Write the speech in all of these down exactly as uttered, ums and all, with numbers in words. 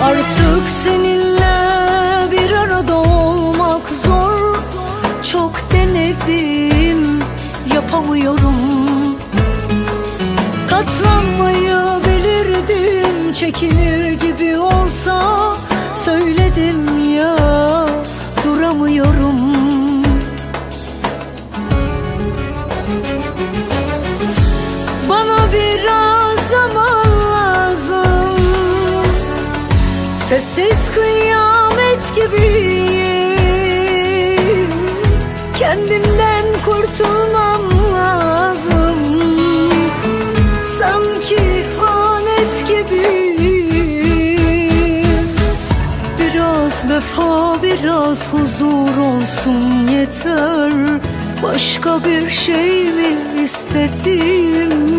Artık seninle bir arada olmak zor. Çok denedim, yapamıyorum. Katlanmayı bilirdim, çekilir gibi olsa söyledim ya, duramıyorum. Bana biraz zaman lazım. Sessiz kıyamet gibiyim. Kendimden kurtulmam lazım. Sanki ihanet gibiyim. Biraz vefa, biraz huzur olsun yeter. Başka bir şey mi istedim?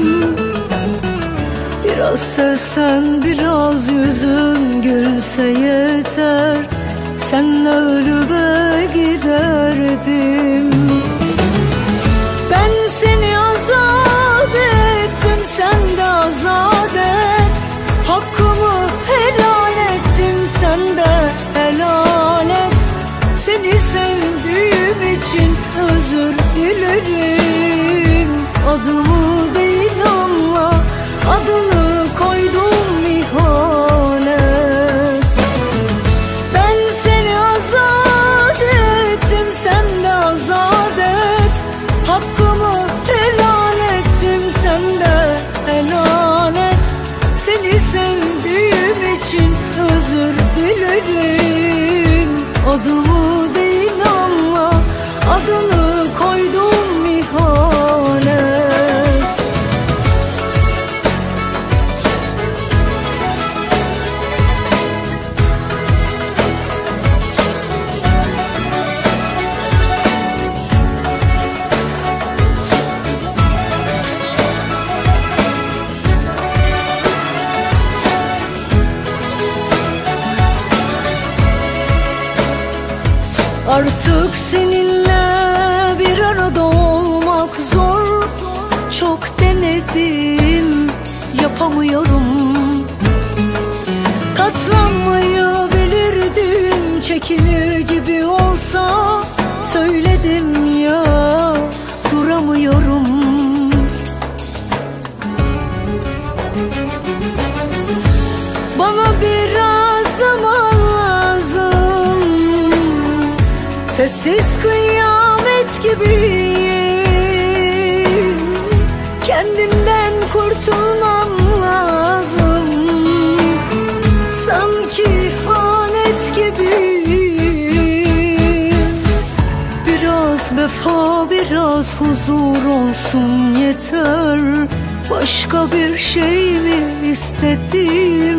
Biraz sevsen, biraz yüzün gülse yeter. Senle ölüme giderdim. Ben seni azat ettim, sen de azat et. Hakkımı helal ettim, sen de helal et. Seni sevdiğim için özür dilerim. Adımı değil ama adını koydum ihanet. Ben seni azat ettim, sen de azat et. Hakkımı helal ettim, sen de helal et. Seni sevdiğim için özür dilerim. Adımı değil ama adını koydum ihanet. Artık seninle bir arada olmak zor. Çok denedim, yapamıyorum. Katlanmayı bilirdim, çekilir gibi olsa söyledim ya, duramıyorum. Bana biraz zaman lazım. Sessiz kıyamet gibiyim. Kendimden kurtulmam lazım. Sanki ihanet gibiyim. Biraz vefa, biraz huzur olsun yeter. Başka bir şey mi istedim?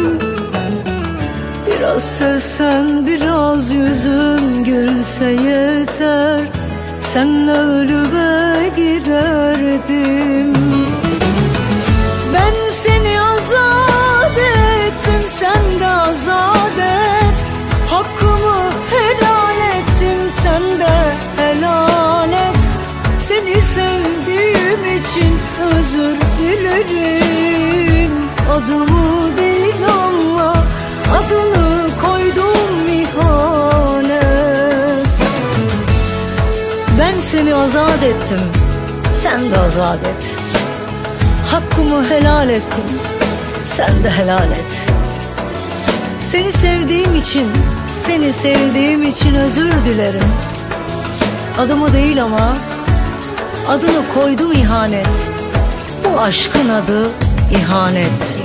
Biraz sevsen, biraz yüzün gülse yeter. Senle ölüme giderdim. Ben seni azat ettim, sen de azat et. Hakkımı helal ettim, sen de helal et. Seni sevdiğim için özür dilerim. Adımı değil ama adını koydum ihanet. Ben seni azat ettim, sen de azat et. Hakkımı helal ettim, sen de helal et. Seni sevdiğim için, seni sevdiğim için özür dilerim. Adımı değil ama adını koydum ihanet. Bu aşkın adı ihanet.